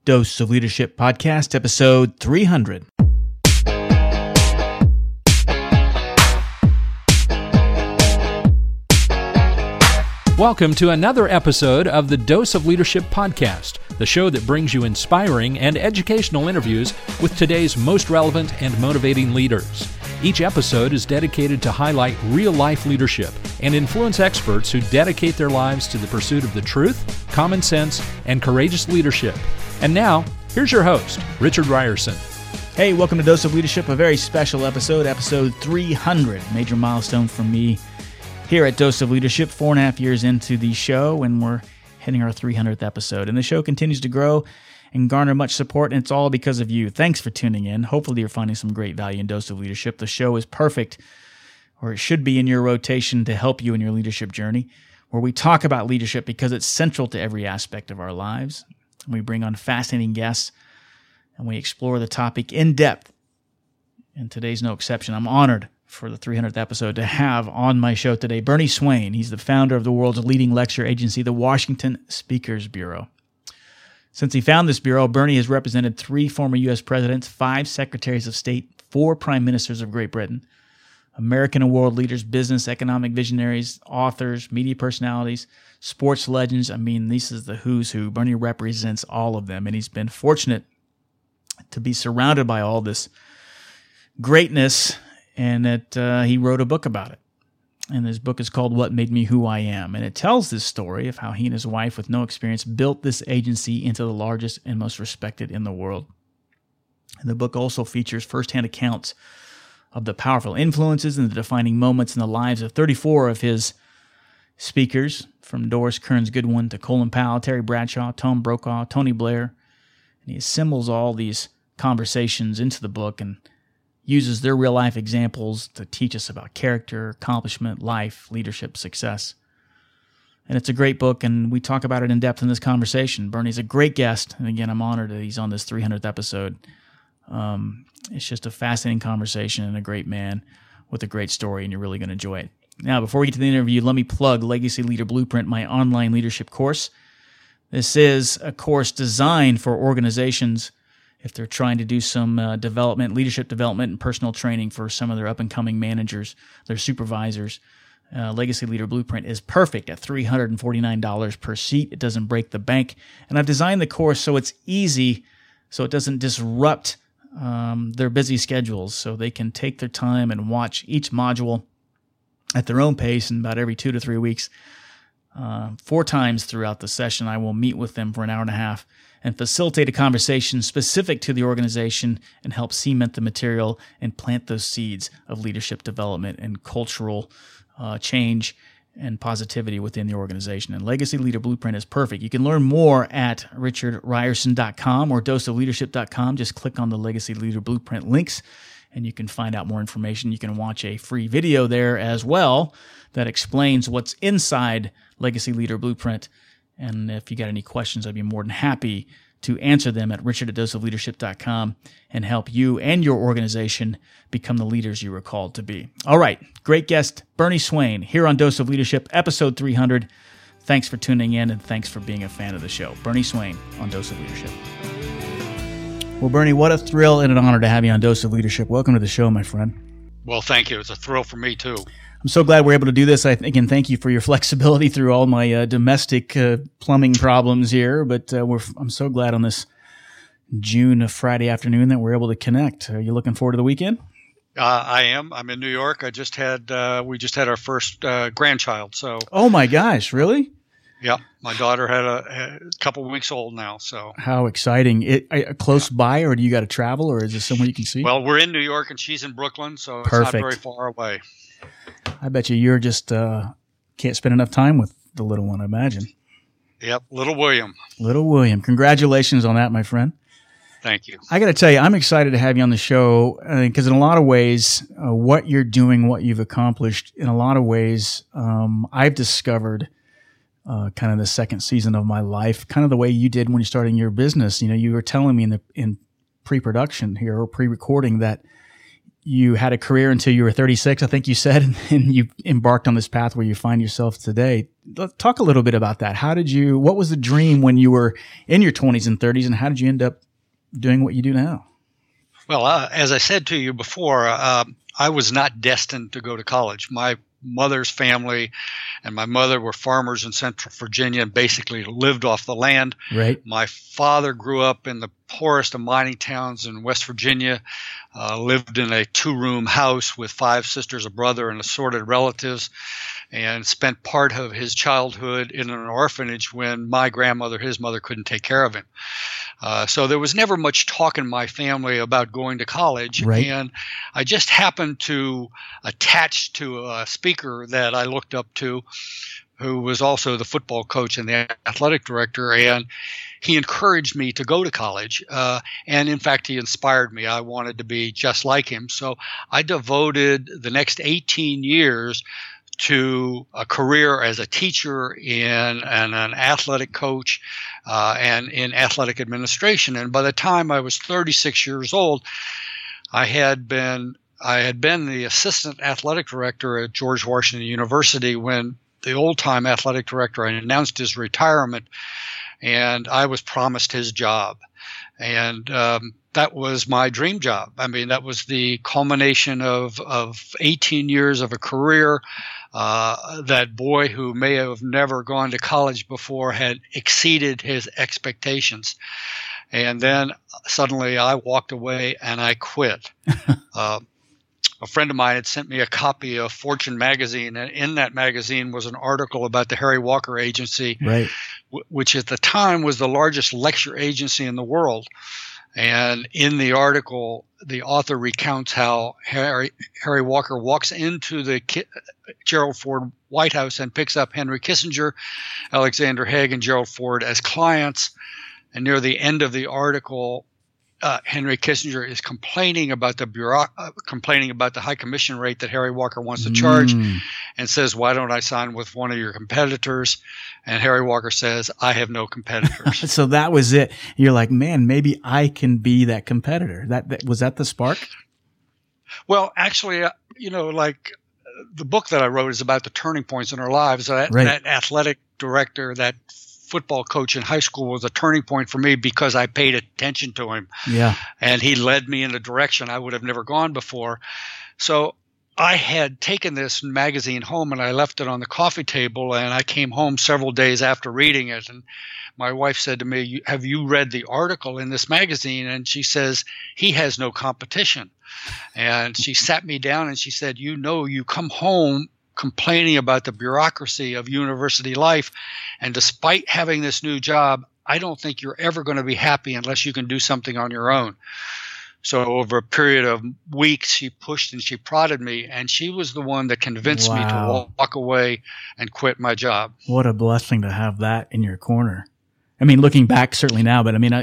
Dose of Leadership Podcast, episode 300. Welcome to another episode of the Dose of Leadership Podcast, the show that brings you inspiring and educational interviews with today's most relevant and motivating leaders. Each episode is dedicated to highlight real-life leadership and influence experts who dedicate their lives to the pursuit of the truth, common sense, and courageous leadership. And now, here's your host, Richard Ryerson. Hey, welcome to Dose of Leadership, a very special episode 300. Major milestone for me here at Dose of Leadership, 4.5 years into the show, and we're hitting our 300th episode. And the show continues to grow and garner much support, and it's all because of you. Thanks for tuning in. Hopefully you're finding some great value in Dose of Leadership. The show is perfect, or it should be in your rotation to help you in your leadership journey, where we talk about leadership because it's central to every aspect of our lives. We bring on fascinating guests, and we explore the topic in depth. And today's no exception. I'm honored for the 300th episode to have on my show today Bernie Swain. He's the founder of the world's leading lecture agency, the Washington Speakers Bureau. Since he founded this bureau, Bernie has represented 3 former U.S. presidents, 5 secretaries of state, 4 prime ministers of Great Britain, American and world leaders, business, economic visionaries, authors, media personalities, sports legends. I mean, this is the who's who. Bernie represents all of them, and he's been fortunate to be surrounded by all this greatness, and that he wrote a book about it. And his book is called What Made Me Who I Am. And it tells this story of how he and his wife, with no experience, built this agency into the largest and most respected in the world. And the book also features firsthand accounts of the powerful influences and the defining moments in the lives of 34 of his speakers, from Doris Kearns Goodwin to Colin Powell, Terry Bradshaw, Tom Brokaw, Tony Blair. And he assembles all these conversations into the book and uses their real-life examples to teach us about character, accomplishment, life, leadership, success. And it's a great book, and we talk about it in depth in this conversation. Bernie's a great guest, and again, I'm honored that he's on this 300th episode. It's just a fascinating conversation and a great man with a great story, and you're really going to enjoy it. Now, before we get to the interview, let me plug Legacy Leader Blueprint, my online leadership course. This is a course designed for organizations if they're trying to do some development, leadership development, and personal training for some of their up-and-coming managers, their supervisors. Legacy Leader Blueprint is perfect at $349 per seat. It doesn't break the bank. And I've designed the course so it's easy, so it doesn't disrupt their busy schedules, so they can take their time and watch each module at their own pace. And about every 2 to 3 weeks, 4 times throughout the session, I will meet with them for an hour and a half and facilitate a conversation specific to the organization and help cement the material and plant those seeds of leadership development and cultural change and positivity within the organization. And Legacy Leader Blueprint is perfect. You can learn more at richardryerson.com or doseofleadership.com. Just click on the Legacy Leader Blueprint links, and you can find out more information. You can watch a free video there as well that explains what's inside Legacy Leader Blueprint. And if you got any questions, I'd be more than happy to answer them at richard@doseofleadership.com and help you and your organization become the leaders you were called to be. All right, great guest, Bernie Swain, here on Dose of Leadership, episode 300. Thanks for tuning in, and thanks for being a fan of the show. Bernie Swain on Dose of Leadership. Well, Bernie, what a thrill and an honor to have you on Dose of Leadership. Welcome to the show, my friend. Well, thank you. It's a thrill for me, too. I'm so glad we're able to do this. I think, and thank you for your flexibility through all my domestic plumbing problems here. But I'm so glad on this June Friday afternoon that we're able to connect. Are you looking forward to the weekend? I am. I'm in New York. We just had our first grandchild. So. Oh my gosh! Really? Yeah, my daughter had a couple of weeks old now. So. How exciting! Close by, or do you got to travel, or is this somewhere you can see? Well, we're in New York, and she's in Brooklyn, so it's Perfect. not very far away. I bet you're just can't spend enough time with the little one, I imagine. Yep, little William. Little William. Congratulations on that, my friend. Thank you. I got to tell you, I'm excited to have you on the show because in a lot of ways, what you're doing, what you've accomplished, in a lot of ways, I've discovered kind of the second season of my life, kind of the way you did when you started your business. You know, you were telling me in pre-production here or pre-recording that you had a career until you were 36, I think you said, and you embarked on this path where you find yourself today. Let's talk a little bit about that. What was the dream when you were in your 20s and 30s, and how did you end up doing what you do now? Well, as I said to you before, I was not destined to go to college. My mother's family and my mother were farmers in Central Virginia and basically lived off the land. Right. My father grew up in the poorest of mining towns in West Virginia, lived in a 2-room house with 5 sisters, a brother, and assorted relatives, and spent part of his childhood in an orphanage when my grandmother, his mother, couldn't take care of him. So there was never much talk in my family about going to college. Right. And I just happened to attach to a speaker that I looked up to, who was also the football coach and the athletic director, and he encouraged me to go to college. And in fact, he inspired me. I wanted to be just like him. So I devoted the next 18 years to a career as a teacher and an athletic coach and in athletic administration. And by the time I was 36 years old, I had been the assistant athletic director at George Washington University when the old-time athletic director announced his retirement, and I was promised his job. And that was my dream job. I mean, that was the culmination of 18 years of a career. That boy who may have never gone to college before had exceeded his expectations. And then suddenly I walked away and I quit. A friend of mine had sent me a copy of Fortune magazine, and in that magazine was an article about the Harry Walker Agency, right, which at the time was the largest lecture agency in the world. And in the article, the author recounts how Harry Walker walks into the Gerald Ford White House and picks up Henry Kissinger, Alexander Haig, and Gerald Ford as clients. And near the end of the article, Henry Kissinger is complaining about the high commission rate that Harry Walker wants to charge, and says, "Why don't I sign with one of your competitors?" And Harry Walker says, "I have no competitors." So that was it. You're like, man, maybe I can be that competitor. That was that the spark? Well, actually, the book that I wrote is about the turning points in our lives. That athletic director, that football coach in high school, was a turning point for me because I paid attention to him. Yeah. And he led me in a direction I would have never gone before. So I had taken this magazine home and I left it on the coffee table, and I came home several days after reading it, and my wife said to me, "Have you read the article in this magazine?" And she says, "He has no competition." And she sat me down and she said, "You come home complaining about the bureaucracy of university life, and despite having this new job, I don't think you're ever going to be happy unless you can do something on your own." So over a period of weeks, she pushed and she prodded me, and she was the one that convinced me to walk away and quit my job. What a blessing to have that in your corner. I mean, looking back, certainly now, but I mean,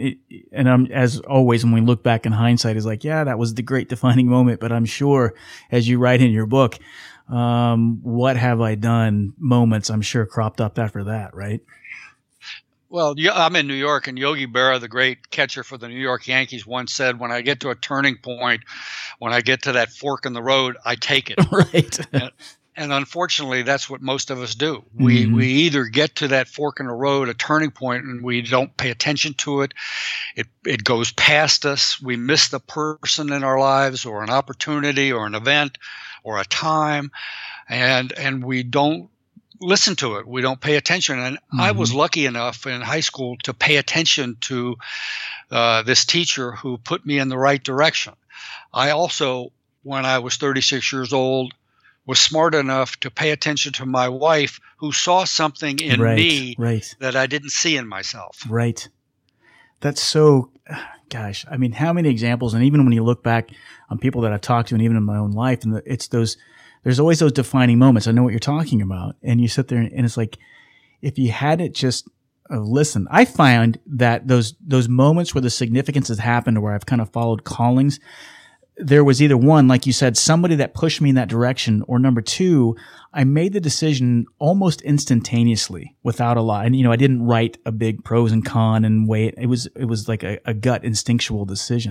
as always, when we look back in hindsight, it's like, yeah, that was the great defining moment. But I'm sure, as you write in your book, what have I done moments, I'm sure, cropped up after that, right? Well, I'm in New York, and Yogi Berra, the great catcher for the New York Yankees, once said, "When I get to a turning point, when I get to that fork in the road, I take it." Right. And unfortunately, that's what most of us do. We either get to that fork in the road, a turning point, and we don't pay attention to it. It goes past us. We miss the person in our lives, or an opportunity, or an event, or a time, and we don't listen to it. We don't pay attention. And I was lucky enough in high school to pay attention to this teacher who put me in the right direction. I also, when I was 36 years old, was smart enough to pay attention to my wife, who saw something in me that I didn't see in myself. Right. That's so, gosh, I mean, how many examples, and even when you look back on people that I've talked to and even in my own life, and it's those, there's always those defining moments. I know what you're talking about. And you sit there and it's like, if you hadn't just listened, I find that those moments where the significance has happened, or where I've kind of followed callings, there was either one, like you said, somebody that pushed me in that direction, or number two, I made the decision almost instantaneously without a lot. And, I didn't write a big pros and cons and weigh it. It was like a gut instinctual decision.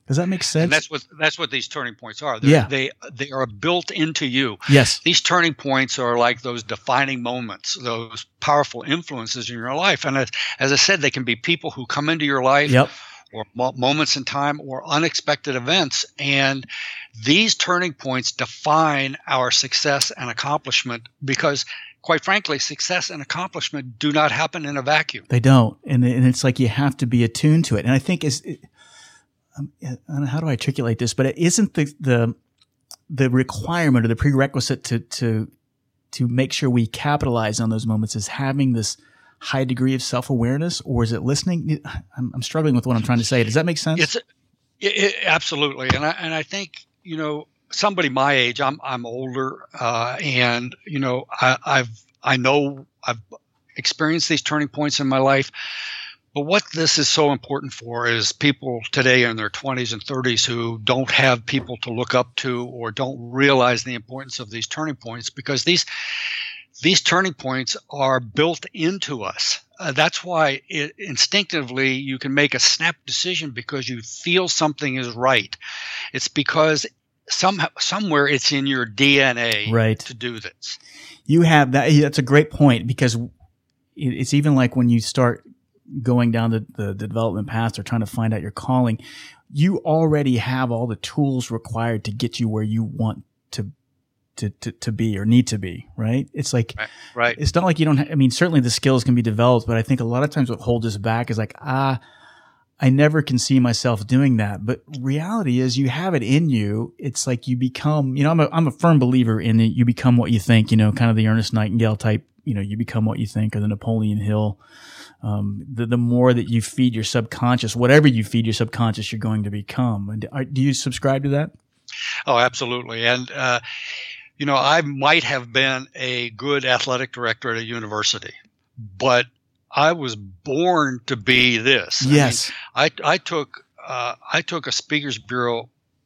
Does that make sense? And that's what these turning points are. Yeah. They are built into you. Yes. These turning points are like those defining moments, those powerful influences in your life. And as I said, they can be people who come into your life, Yep. or moments in time, or unexpected events. And these turning points define our success and accomplishment because, quite frankly, success and accomplishment do not happen in a vacuum. They don't. And it's like you have to be attuned to it. And I think I don't know how to articulate this, but it isn't the requirement or the prerequisite to make sure we capitalize on those moments is having this high degree of self-awareness, or is it listening? I'm struggling with what I'm trying to say. Does that make sense? Absolutely. And I think, somebody my age, I'm older, and I've experienced these turning points in my life. But what this is so important for is people today in their 20s and 30s who don't have people to look up to or don't realize the importance of these turning points, because these turning points are built into us. That's why instinctively you can make a snap decision because you feel something is right. It's because somewhere it's in your DNA to do this. You have that. That's a great point, because it's even like when you start going down the development path or trying to find out your calling, you already have all the tools required to get you where you want to be or need to be, right? It's like, right. It's not like you don't certainly the skills can be developed, but I think a lot of times what holds us back is like, I never can see myself doing that. But reality is you have it in you. It's like you become, I'm a firm believer in it. You become what you think, kind of the Ernest Nightingale type, you become what you think, or the Napoleon Hill. The more that you feed your subconscious, whatever you feed your subconscious, you're going to become. And do you subscribe to that? Oh, absolutely. And, I might have been a good athletic director at a university, but I was born to be this. Yes. I took a speakers bureau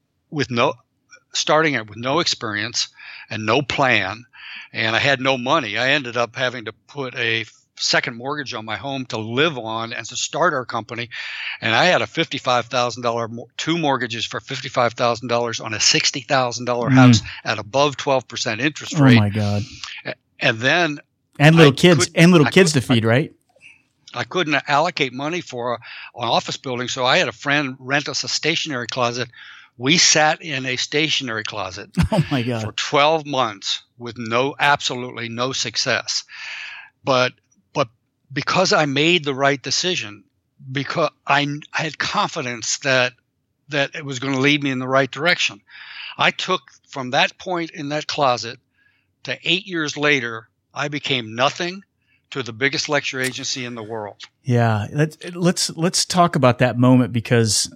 starting with no experience and no plan, and I had no money. I ended up having to put a second mortgage on my home to live on and to start our company. And I had a $55,000, two mortgages for $55,000 on a $60,000 house at above 12% interest rate. Oh my God. And then little kids to feed, right? I couldn't allocate money for an office building, so I had a friend rent us a stationery closet. We sat in a stationery closet oh my God. for 12 months with absolutely no success. But because I made the right decision, because I had confidence that it was going to lead me in the right direction, I took from that point in that closet to 8 years later, I became nothing to the biggest lecture agency in the world. Yeah, let's talk about that moment, because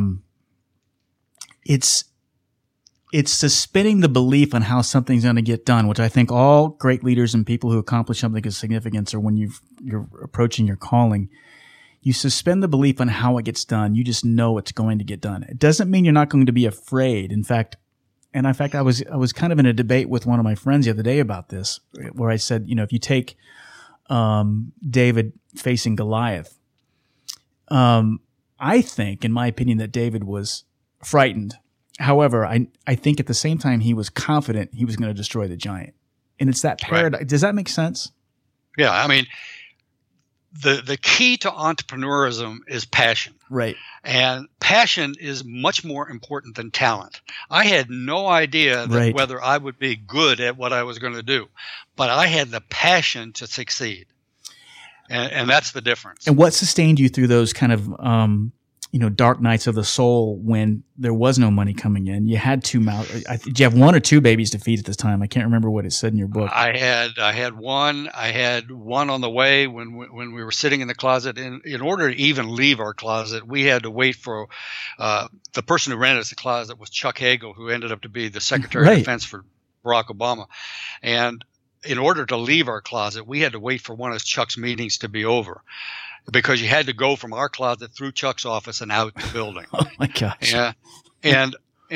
it's suspending the belief on how something's going to get done, which I think all great leaders and people who accomplish something of significance, or when you're approaching your calling, you suspend the belief on how it gets done. You just know it's going to get done. It doesn't mean you're not going to be afraid. In fact, I was kind of in a debate with one of my friends the other day about this, where I said, if you take David facing Goliath, I think, in my opinion, that David was frightened. However, I think at the same time he was confident he was going to destroy the giant. And it's that paradox. Right. Does that make sense? Yeah. The key to entrepreneurism is passion. Right. And passion is much more important than talent. I had no idea that whether I would be good at what I was going to do, but I had the passion to succeed. And that's the difference. And what sustained you through those kind of, dark nights of the soul when there was no money coming in? You had two did you have one or two babies to feed at this time? I can't remember what it said in your book. I had one. I had one on the way when we were sitting in the closet. In order to even leave our closet, we had to wait for the person who rented us the closet was Chuck Hagel, who ended up to be the Secretary of Defense for Barack Obama. And in order to leave our closet, we had to wait for one of Chuck's meetings to be over, because you had to go from our closet through Chuck's office and out the building. Oh my gosh. Yeah. And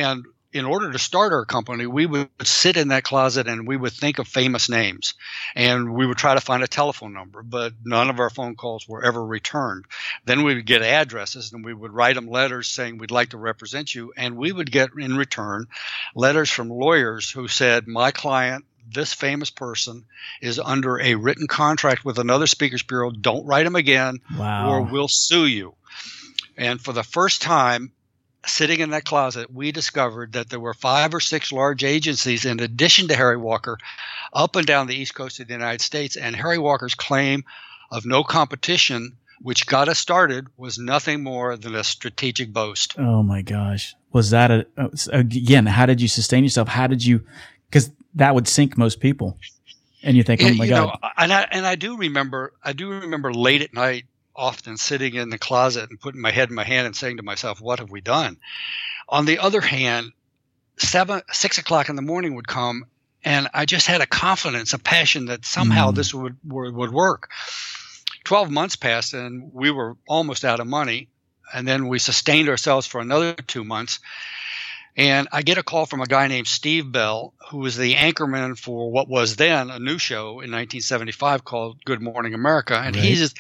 in order to start our company, we would sit in that closet and we would think of famous names, and we would try to find a telephone number, but none of our phone calls were ever returned. Then we would get addresses and we would write them letters saying we'd like to represent you, and we would get in return letters from lawyers who said, my client, this famous person, is under a written contract with another speakers bureau. Don't write him again, or we'll sue you. And for the first time, sitting in that closet, we discovered that there were 5 or 6 large agencies in addition to Harry Walker up and down the East Coast of the United States. And Harry Walker's claim of no competition, which got us started, was nothing more than a strategic boast. Oh my gosh. Was that again, how did you sustain yourself? How did you, because that would sink most people. And you think, oh my God. I do remember late at night, often sitting in the closet and putting my head in my hand and saying to myself, what have we done? On the other hand, 6 o'clock in the morning would come, and I just had a confidence, a passion that somehow this would work. 12 months passed, and we were almost out of money, and then we sustained ourselves for another 2 months. And I get a call from a guy named Steve Bell, who was the anchorman for what was then a new show in 1975 called Good Morning America. And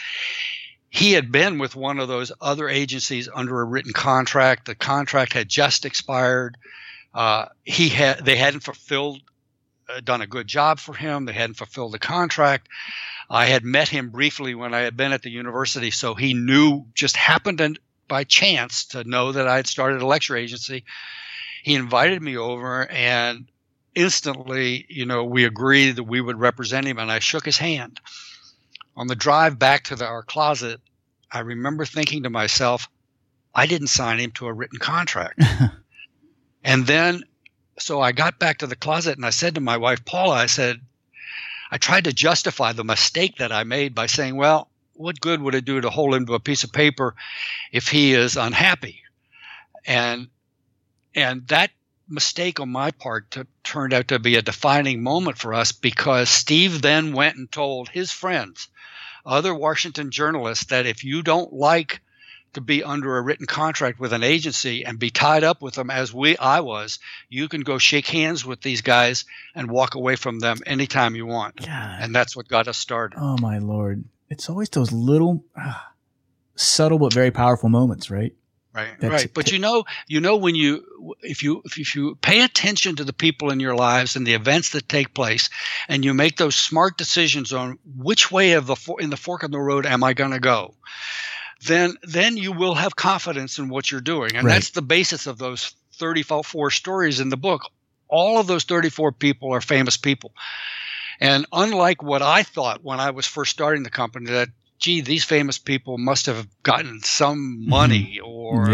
he had been with one of those other agencies under a written contract. The contract had just expired. They hadn't done a good job for him. They hadn't fulfilled the contract. I had met him briefly when I had been at the university, so he knew, just happened by chance to know that I had started a lecture agency. He invited me over, and instantly, we agreed that we would represent him, and I shook his hand. On the drive back to our closet, I remember thinking to myself, I didn't sign him to a written contract. And then, so I got back to the closet and I said to my wife, Paula, I tried to justify the mistake that I made by saying, well, what good would it do to hold him to a piece of paper if he is unhappy? And that mistake on my part turned out to be a defining moment for us, because Steve then went and told his friends, other Washington journalists, that if you don't like to be under a written contract with an agency and be tied up with them as I was, you can go shake hands with these guys and walk away from them anytime you want. God. And that's what got us started. Oh my Lord. It's always those little subtle but very powerful moments, right? Right. But when if you pay attention to the people in your lives and the events that take place, and you make those smart decisions on which way in the fork in the road am I going to go, then you will have confidence in what you're doing. And that's the basis of those 34 stories in the book. All of those 34 people are famous people. And unlike what I thought when I was first starting the company, that these famous people must have gotten some money or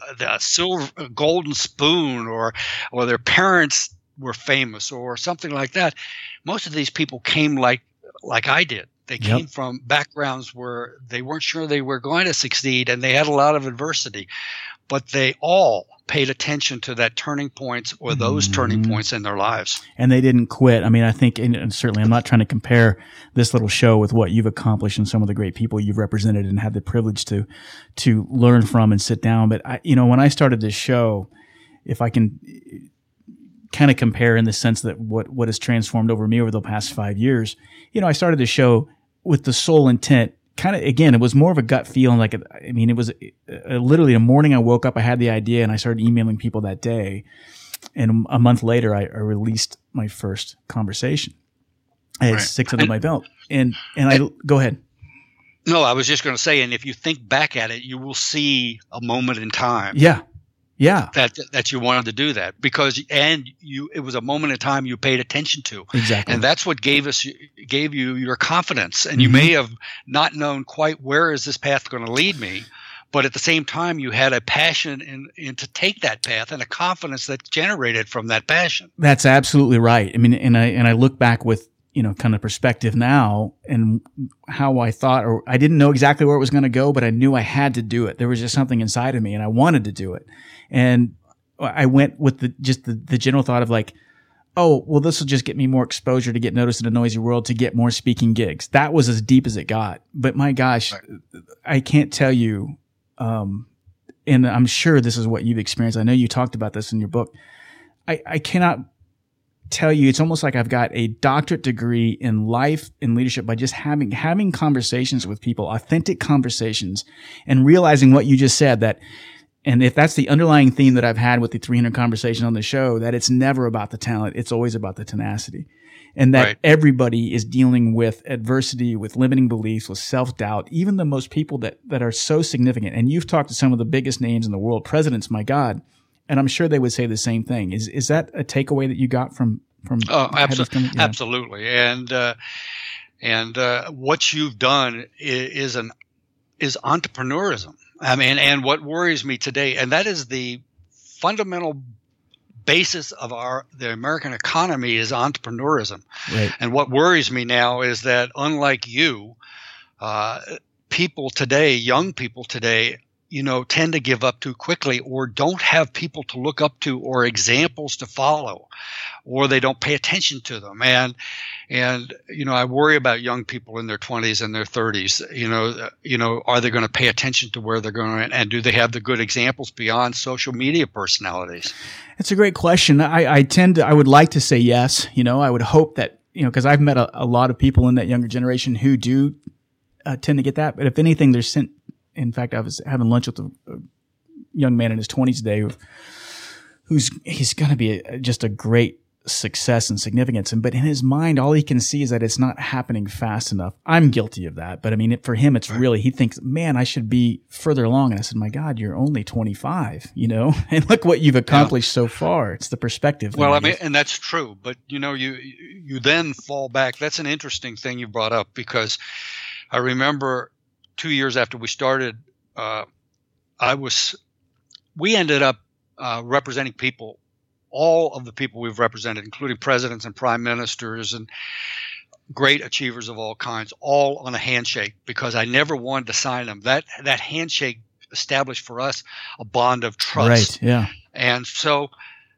a golden spoon, or their parents were famous or something like that. Most of these people came like I did. They came from backgrounds where they weren't sure they were going to succeed, and they had a lot of adversity. But they all paid attention to that turning points or those turning points in their lives. And they didn't quit. I mean, I think, and certainly I'm not trying to compare this little show with what you've accomplished and some of the great people you've represented and had the privilege to learn from and sit down. But when I started this show, if I can kind of compare in the sense that what has transformed over me over the past 5 years, I started this show with the sole intent. Kind of, again, it was more of a gut feeling. It was literally the morning I woke up, I had the idea, and I started emailing people that day. And a month later, I released my first conversation. I had 6 under my belt. And go ahead. No, I was just going to say, and if you think back at it, you will see a moment in time. Yeah. That you wanted to do that it was a moment in time you paid attention to. Exactly. And that's what gave you your confidence. And you may have not known quite where is this path going to lead me, but at the same time you had a passion in to take that path and a confidence that generated from that passion. That's absolutely right. I mean, and I look back with, kind of perspective now, and how I thought, or I didn't know exactly where it was going to go, but I knew I had to do it. There was just something inside of me and I wanted to do it. And I went with the general thought of like, oh, well, this will just get me more exposure to get noticed in a noisy world, to get more speaking gigs. That was as deep as it got. But my gosh, I can't tell you, and I'm sure this is what you've experienced. I know you talked about this in your book, I cannot tell you, it's almost like I've got a doctorate degree in life and leadership by just having conversations with people, authentic conversations, and realizing what you just said, that, and if that's the underlying theme that I've had with the 300 conversation on the show, that it's never about the talent. It's always about the tenacity. And that everybody is dealing with adversity, with limiting beliefs, with self-doubt, even the most people that are so significant. And you've talked to some of the biggest names in the world, presidents, my God, and I'm sure they would say the same thing. Is that a takeaway that you got from absolutely. And what you've done is entrepreneurism. I mean, and what worries me today, and that is the fundamental basis of the American economy, is entrepreneurism. Right. And what worries me now is that, unlike you, people today, young people today, tend to give up too quickly, or don't have people to look up to or examples to follow, or they don't pay attention to them. And I worry about young people in their 20s and their 30s. Are they going to pay attention to where they're going, and do they have the good examples beyond social media personalities? It's a great question. I would like to say yes. I would hope that, because I've met a lot of people in that younger generation who do tend to get that. But if anything, in fact, I was having lunch with a young man in his 20s today he's going to be just a great success and significance. But in his mind, all he can see is that it's not happening fast enough. I'm guilty of that. But I mean, for him, it's really, he thinks, man, I should be further along. And I said, my God, you're only 25, and look what you've accomplished so far. It's the perspective. Well, I mean, and that's true. But, you then fall back. That's an interesting thing you brought up, because I remember 2 years after we started, we ended up representing people, all of the people we've represented, including presidents and prime ministers and great achievers of all kinds, all on a handshake, because I never wanted to sign them. That handshake established for us a bond of trust. Right. Yeah. And so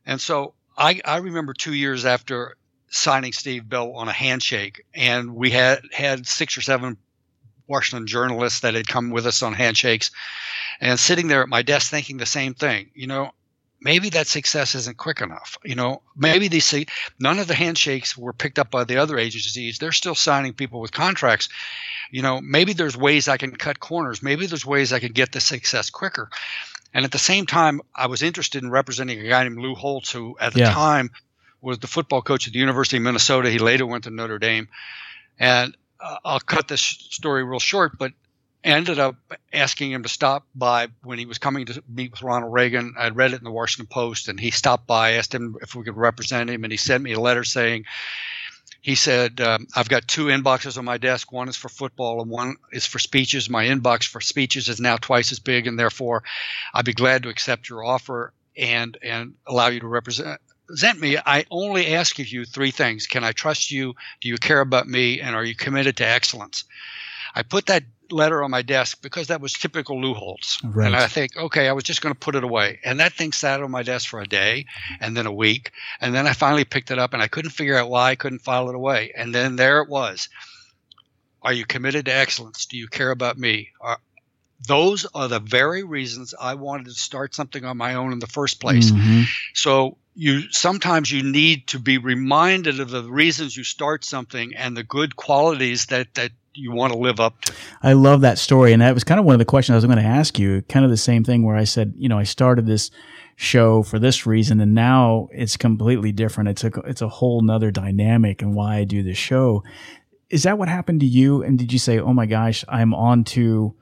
I remember 2 years after signing Steve Bell on a handshake, and we had 6 or 7 Washington journalists that had come with us on handshakes, and sitting there at my desk thinking the same thing. Maybe that success isn't quick enough. Maybe none of the handshakes were picked up by the other agencies. They're still signing people with contracts. Maybe there's ways I can cut corners. Maybe there's ways I can get the success quicker. And at the same time, I was interested in representing a guy named Lou Holtz, who at the time was the football coach at the University of Minnesota. He later went to Notre Dame. And I'll cut this story real short, but ended up asking him to stop by when he was coming to meet with Ronald Reagan. I'd read it in the Washington Post, and he stopped by, asked him if we could represent him, and he sent me a letter saying, he said, I've got 2 inboxes on my desk. One is for football and one is for speeches. My inbox for speeches is now twice as big, and therefore I'd be glad to accept your offer and allow you to represent me. I only ask of you 3 things. Can I trust you? Do you care about me? And are you committed to excellence? I put that letter on my desk because that was typical Lou Holtz. Right. And I think, okay, I was just going to put it away. And that thing sat on my desk for a day and then a week. And then I finally picked it up, and I couldn't figure out why I couldn't file it away. And then there it was. Are you committed to excellence? Do you care about me? Those are the very reasons I wanted to start something on my own in the first place. Mm-hmm. So sometimes you need to be reminded of the reasons you start something and the good qualities that you want to live up to. I love that story. And that was kind of one of the questions I was going to ask you, kind of the same thing where I said, I started this show for this reason, and now it's completely different. It's a whole nother dynamic and why I do this show. Is that what happened to you? And did you say, oh my gosh, I'm on to,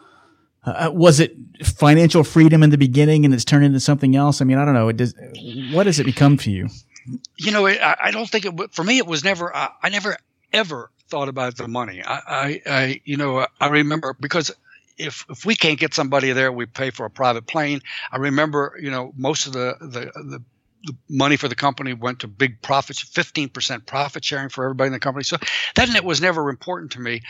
was it financial freedom in the beginning and it's turned into something else? I mean, I don't know. What does it become for you? I don't think for me, it was never, I never ever thought about the money. I remember, because if we can't get somebody there, we pay for a private plane. I remember, most of the money for the company went to big profits, 15% profit sharing for everybody in the company. So that was never important to me.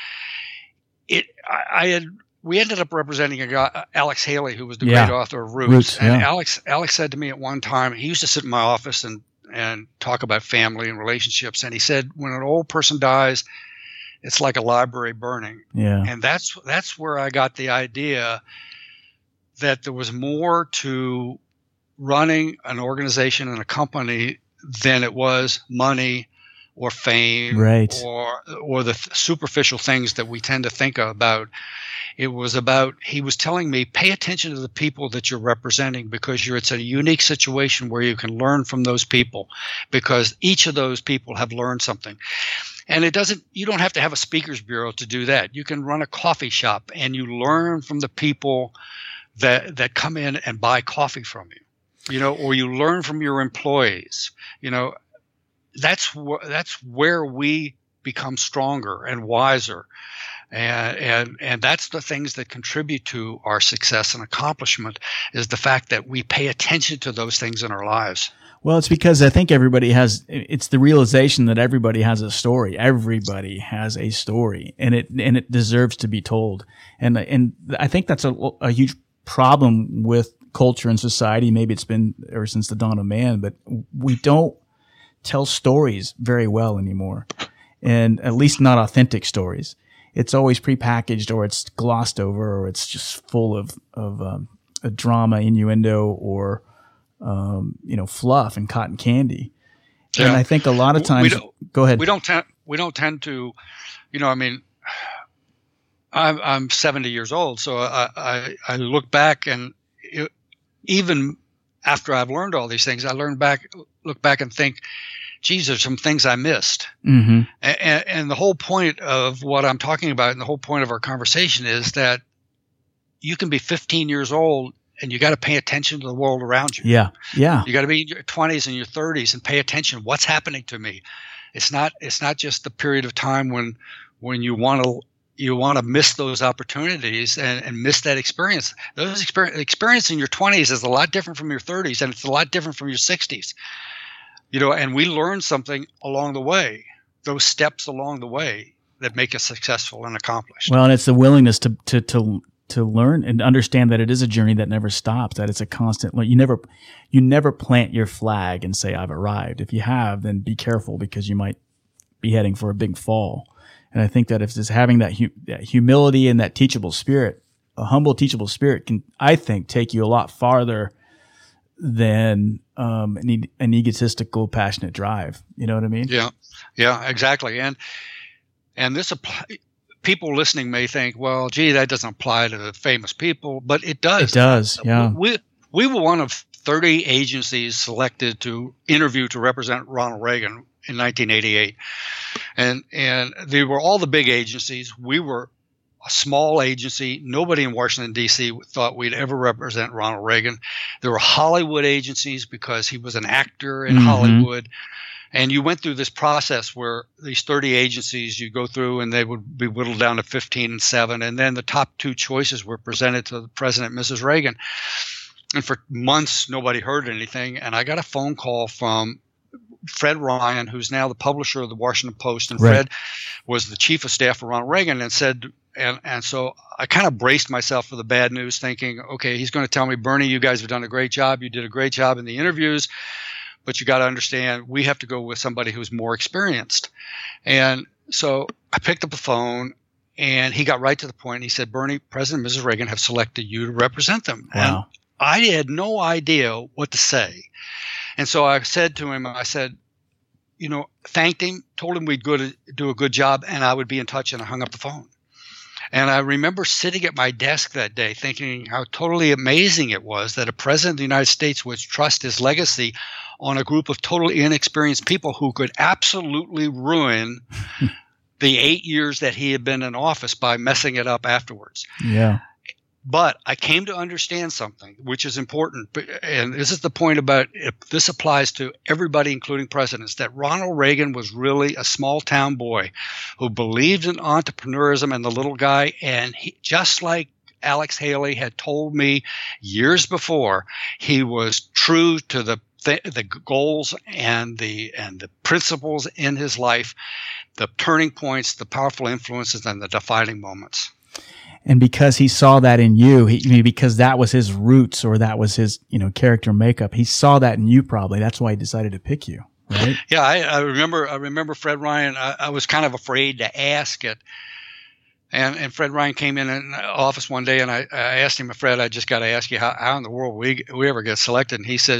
We ended up representing a guy, Alex Haley, who was the great author of Roots. And Alex said to me at one time, he used to sit in my office and talk about family and relationships. And he said, when an old person dies, it's like a library burning. Yeah. And that's where I got the idea that there was more to running an organization and a company than it was money or fame, right, or the superficial things that we tend to think about. It was about, he was telling me, pay attention to the people that you're representing, because it's a unique situation where you can learn from those people, because each of those people have learned something. And you don't have to have a speakers bureau to do that. You can run a coffee shop and you learn from the people that come in and buy coffee from you, or you learn from your employees. That's where we become stronger and wiser. And that's the things that contribute to our success and accomplishment, is the fact that we pay attention to those things in our lives. Well, it's because I think it's the realization that everybody has a story. Everybody has a story, and it deserves to be told. And I think that's a huge problem with culture and society. Maybe it's been ever since the dawn of man, but we don't tell stories very well anymore, and at least not authentic stories. It's always prepackaged, or it's glossed over, or it's just full of a drama, innuendo, or fluff and cotton candy. Yeah. And I think a lot of times, go ahead. We don't tend to, I'm 70 years old, so I look back, and even after I've learned all these things, I look back and think, geez, there's some things I missed. Mm-hmm. And the whole point of what I'm talking about, and the whole point of our conversation, is that you can be 15 years old and you got to pay attention to the world around you. Yeah. Yeah. You got to be in your 20s and your 30s and pay attention. What's happening to me? It's not just the period of time when you want to miss those opportunities and miss that experience. Those experience in your 20s is a lot different from your 30s, and it's a lot different from your 60s. And we learn something along the way, those steps along the way that make us successful and accomplished. Well, and it's the willingness to learn and understand that it is a journey that never stops, that it's a constant. You never plant your flag and say, I've arrived. If you have, then be careful, because you might be heading for a big fall. And I think that if it's having that humility and that teachable spirit, a humble, teachable spirit can, I think, take you a lot farther than an egotistical, passionate drive. You know what I mean? Yeah, exactly. And this people listening may think, well, gee, that doesn't apply to the famous people, but it does. It does. Yeah. We were one of 30 agencies selected to interview to represent Ronald Reagan in 1988, and they were all the big agencies. We were a small agency. Nobody in Washington, D.C. thought we'd ever represent Ronald Reagan. There were Hollywood agencies because he was an actor in Hollywood. And you went through this process where these 30 agencies you go through, and they would be whittled down to 15 and 7. And then the top 2 choices were presented to the President and Mrs. Reagan. And for months, nobody heard anything. And I got a phone call from Fred Ryan, who's now the publisher of the Washington Post. And Fred was the chief of staff for Ronald Reagan, and said, and so I kind of braced myself for the bad news, thinking, okay, he's going to tell me, Bernie, you guys have done a great job. You did a great job in the interviews, but you got to understand, we have to go with somebody who's more experienced. And so I picked up the phone, and he got right to the point. He said, Bernie, President and Mrs. Reagan have selected you to represent them. Wow. And I had no idea what to say. And so I said to him, thanked him, told him we'd go to do a good job, and I would be in touch, and I hung up the phone. And I remember sitting at my desk that day thinking how totally amazing it was that a president of the United States would trust his legacy on a group of totally inexperienced people who could absolutely ruin the 8 years that he had been in office by messing it up afterwards. Yeah. But I came to understand something, which is important, and this is the point about if this applies to everybody, including presidents, that Ronald Reagan was really a small-town boy who believed in entrepreneurism and the little guy, and he, just like Alex Haley had told me years before, he was true to the goals and the principles in his life, the turning points, the powerful influences, and the defining moments. And because he saw that in you, because that was his roots, or that was his, character makeup, he saw that in you probably. That's why he decided to pick you, right? Yeah, I remember Fred Ryan. I was kind of afraid to ask it And Fred Ryan came in the office one day, and I asked him, Fred, I just got to ask you, how in the world we ever get selected? And he says,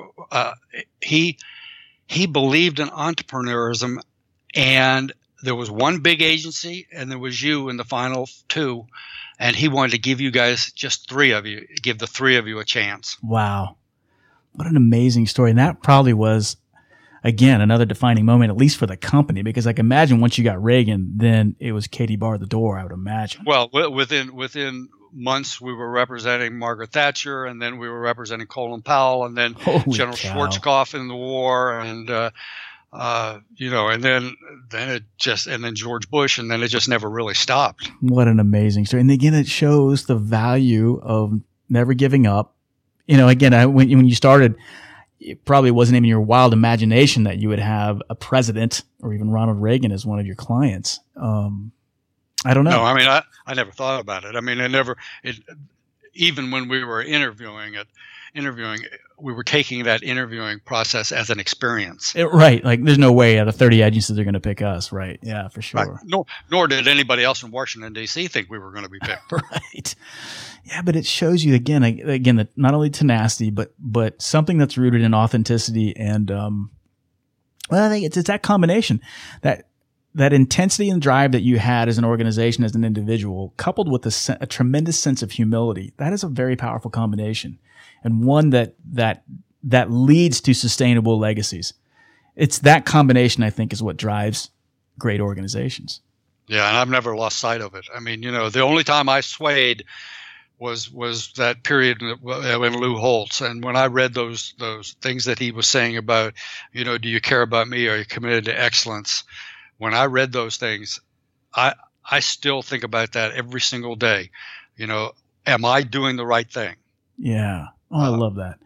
he believed in entrepreneurism, and there was one big agency, and there was you in the final two, and he wanted to give you guys, just three of you, give the three of you a chance. Wow. What an amazing story. And that probably was, again, another defining moment, at least for the company, because I can imagine once you got Reagan, then it was Katie barred the door, I would imagine. Well, within months, we were representing Margaret Thatcher, and then we were representing Colin Powell, and then General Schwarzkopf in the war, and and then George Bush, and then it just never really stopped. What an amazing story. And again, it shows the value of never giving up. Again, when you started, it probably wasn't even your wild imagination that you would have a president or even Ronald Reagan as one of your clients. I don't know. No, I mean, I never thought about it. I mean, even when we were interviewing, we were taking that interviewing process as an experience. Right. Like there's no way out of 30 agencies they're going to pick us. Right. Yeah, for sure. Right. Nor did anybody else in Washington, D.C. think we were going to be picked. Right. Yeah, but it shows you again that not only tenacity, but something that's rooted in authenticity and, I think it's that combination, that intensity and drive that you had as an organization, as an individual, coupled with a tremendous sense of humility. That is a very powerful combination, and one that leads to sustainable legacies. It's that combination, I think, is what drives great organizations. Yeah, and I've never lost sight of it. I mean, the only time I swayed was that period when Lou Holtz, and when I read those things that he was saying about, do you care about me? Are you committed to excellence? When I read those things, I still think about that every single day. Am I doing the right thing? Yeah. Oh, I love that.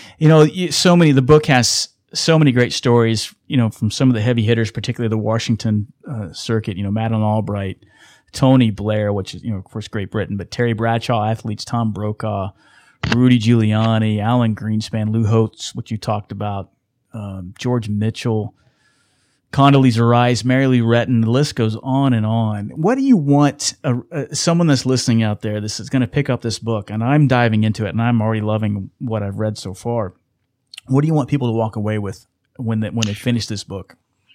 The book has so many great stories, from some of the heavy hitters, particularly the Washington circuit, Madeleine Albright, Tony Blair, which is, of course, Great Britain, but Terry Bradshaw athletes, Tom Brokaw, Rudy Giuliani, Alan Greenspan, Lou Holtz, which you talked about, George Mitchell, Condoleezza Rice, Mary Lou Retton, the list goes on and on. What do you want someone that's listening out there, this is going to pick up this book, and I'm diving into it, and I'm already loving what I've read so far. What do you want people to walk away with when they finish this book?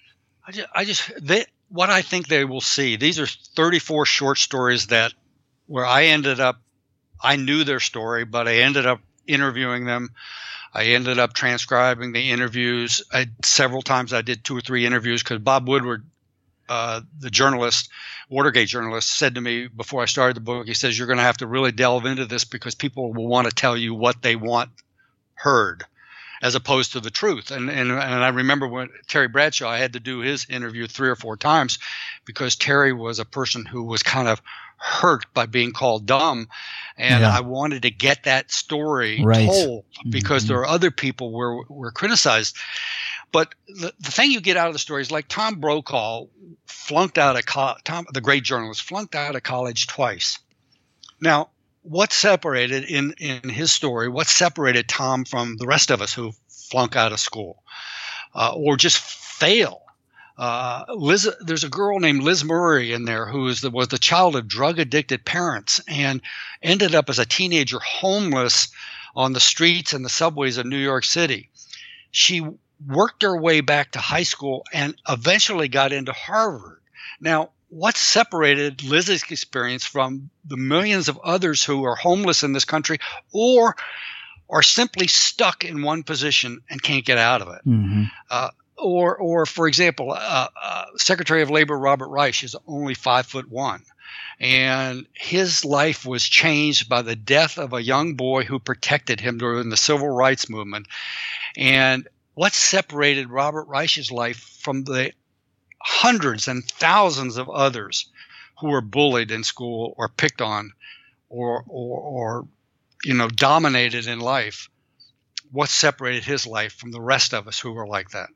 What I think they will see, these are 34 short stories where I knew their story, but I ended up interviewing them. I ended up transcribing the interviews. Several times I did 2 or 3 interviews because Bob Woodward, the journalist, Watergate journalist, said to me before I started the book, he says, you're going to have to really delve into this because people will want to tell you what they want heard as opposed to the truth. And I remember when Terry Bradshaw, I had to do his interview 3 or 4 times because Terry was a person who was kind of hurt by being called dumb. And I wanted to get that story told because there are other people were criticized. But the thing you get out of the story is like Tom Brokaw flunked out of the great journalist, flunked out of college twice. Now, what separated in his story, what separated Tom from the rest of us who flunk out of school or just fail? There's a girl named Liz Murray in there who was the child of drug-addicted parents and ended up as a teenager homeless on the streets and the subways of New York City. She worked her way back to high school and eventually got into Harvard. Now, what separated Liz's experience from the millions of others who are homeless in this country or are simply stuck in one position and can't get out of it? Mm-hmm. Or for example, Secretary of Labor Robert Reich is only 5'1", and his life was changed by the death of a young boy who protected him during the Civil Rights Movement. And what separated Robert Reich's life from the hundreds and thousands of others who were bullied in school or picked on or dominated in life? What separated his life from the rest of us who were like that?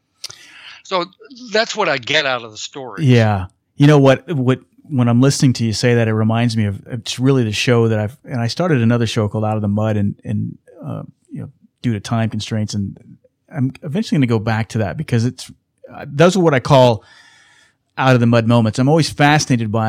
So that's what I get out of the story. Yeah. You know what when I'm listening to you say that, it reminds me of, it's really the show that I started another show called Out of the Mud and due to time constraints, and I'm eventually going to go back to that because those are what I call out of the mud moments. I'm always fascinated by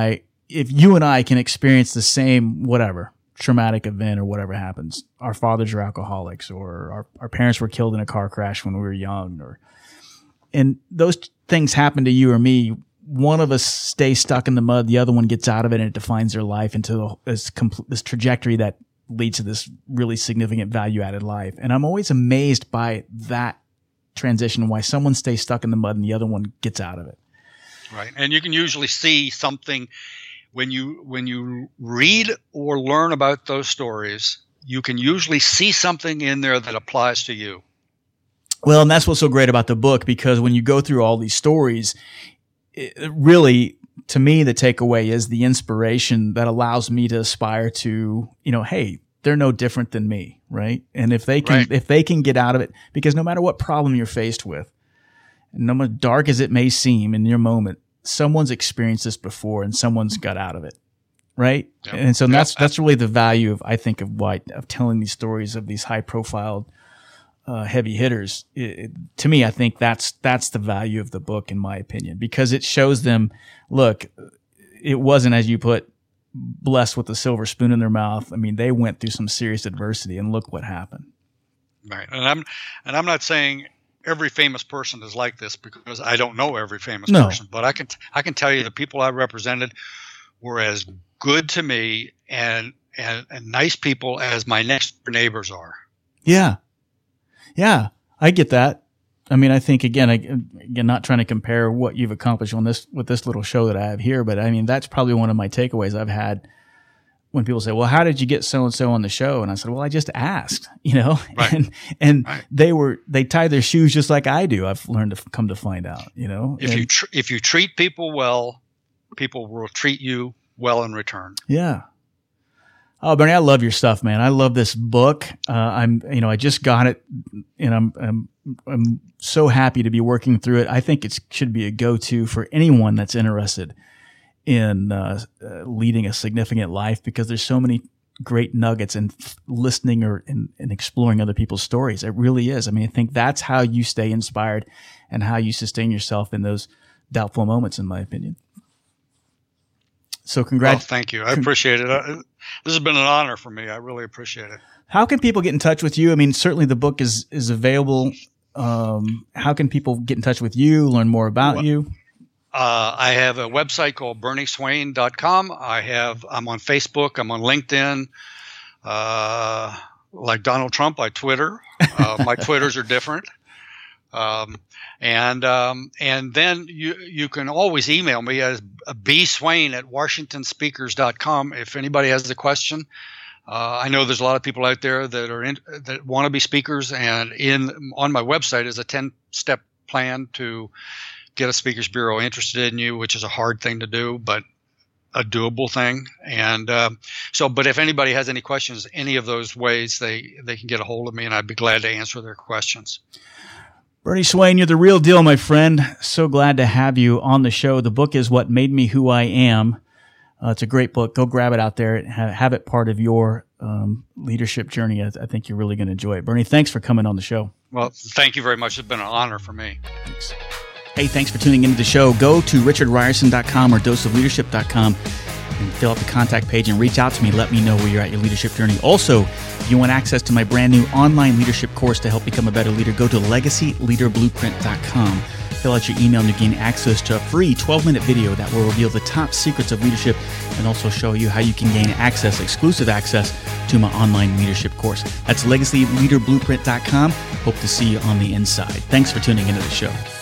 if you and I can experience the same whatever traumatic event or whatever happens, our fathers are alcoholics, or our parents were killed in a car crash when we were young, and those things happen to you or me, one of us stays stuck in the mud, the other one gets out of it, and it defines their life into this trajectory that leads to this really significant value-added life. And I'm always amazed by that transition, why someone stays stuck in the mud and the other one gets out of it. Right. And you can usually see something when you read or learn about those stories, you can usually see something in there that applies to you. Well, and that's what's so great about the book, because when you go through all these stories, it really, to me, the takeaway is the inspiration that allows me to aspire to, hey, they're no different than me, right? And if they can get out of it, because no matter what problem you're faced with, no matter dark as it may seem in your moment, someone's experienced this before and someone's got out of it, right? Yep. And so that's really the value of, I think, of telling these stories of these high profile heavy hitters. To me, I think that's the value of the book, in my opinion, because it shows them, look, it wasn't, as you put, blessed with a silver spoon in their mouth. I mean, they went through some serious adversity, and look what happened. Right. And I'm not saying every famous person is like this, because I don't know every famous person, but I can tell you the people I represented were as good to me and nice people as my next door neighbors are. Yeah. Yeah. I get that. I mean, I think again, not trying to compare what you've accomplished with this little show that I have here, but I mean, that's probably one of my takeaways I've had when people say, well, how did you get so-and-so on the show? And I said, well, I just asked, right. and right. they tie their shoes just like I do. I've learned to come to find out, if you treat people well, people will treat you well in return. Yeah. Oh, Bernie, I love your stuff, man. I love this book. I just got it, and I'm so happy to be working through it. I think it should be a go-to for anyone that's interested in leading a significant life, because there's so many great nuggets in listening or in exploring other people's stories. It really is. I mean, I think that's how you stay inspired and how you sustain yourself in those doubtful moments, in my opinion. So congrats. Well, thank you. I appreciate it. This has been an honor for me. I really appreciate it. How can people get in touch with you? I mean, certainly the book is available. How can people get in touch with you, learn more about you? I have a website called BernieSwain.com. I'm on Facebook. I'm on LinkedIn. Like Donald Trump, I Twitter. My Twitters are different. And then you can always email me at bswain@washingtonspeakers.com if anybody has a question. I know there's a lot of people out there that want to be speakers, and on my website is a 10-step plan to get a speakers bureau interested in you, which is a hard thing to do, but a doable thing. And but if anybody has any questions, any of those ways, they can get a hold of me, and I'd be glad to answer their questions. Bernie Swain, you're the real deal, my friend. So glad to have you on the show. The book is What Made Me Who I Am. It's a great book. Go grab it out there and have it part of your leadership journey. I think you're really going to enjoy it. Bernie, thanks for coming on the show. Well, thank you very much. It's been an honor for me. Thanks. Hey, thanks for tuning into the show. Go to richardryerson.com or doseofleadership.com and fill out the contact page and reach out to me. Let me know where you're at your leadership journey. Also, if you want access to my brand new online leadership course to help become a better leader, go to legacyleaderblueprint.com. Fill out your email and you gain access to a free 12-minute video that will reveal the top secrets of leadership and also show you how you can gain exclusive access to my online leadership course. That's legacyleaderblueprint.com. Hope to see you on the inside. Thanks for tuning into the show.